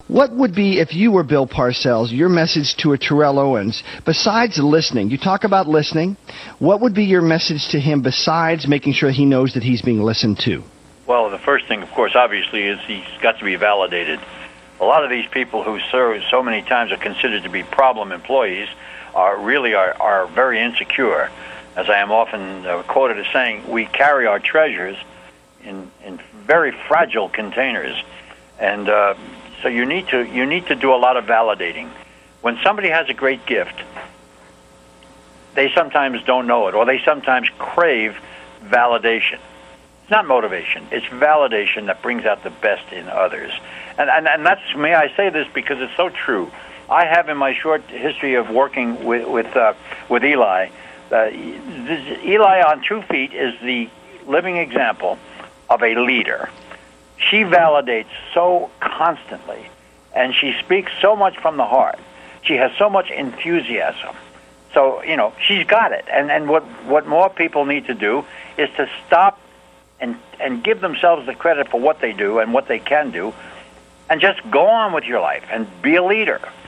What would be, if you were Bill Parcells, your message to a Terrell Owens, besides listening? You talk about listening. What would be your message to him besides making sure he knows that he's being listened to? Well, the first thing, of course, obviously, is he's got to be validated. A lot of these people who serve so many times are considered to be problem employees are very insecure. As I am often quoted as saying, we carry our treasures in very fragile containers, and so you need to do a lot of validating. When somebody has a great gift, they sometimes don't know it, or they sometimes crave validation. It's not motivation; it's validation that brings out the best in others. And that's, may I say this because it's so true. I have, in my short history of working with Eli, Eli on 2 feet is the living example of a leader. She validates so constantly, and she speaks so much from the heart. She has so much enthusiasm. So, she's got it. And what more people need to do is to stop and give themselves the credit for what they do and what they can do, and just go on with your life and be a leader.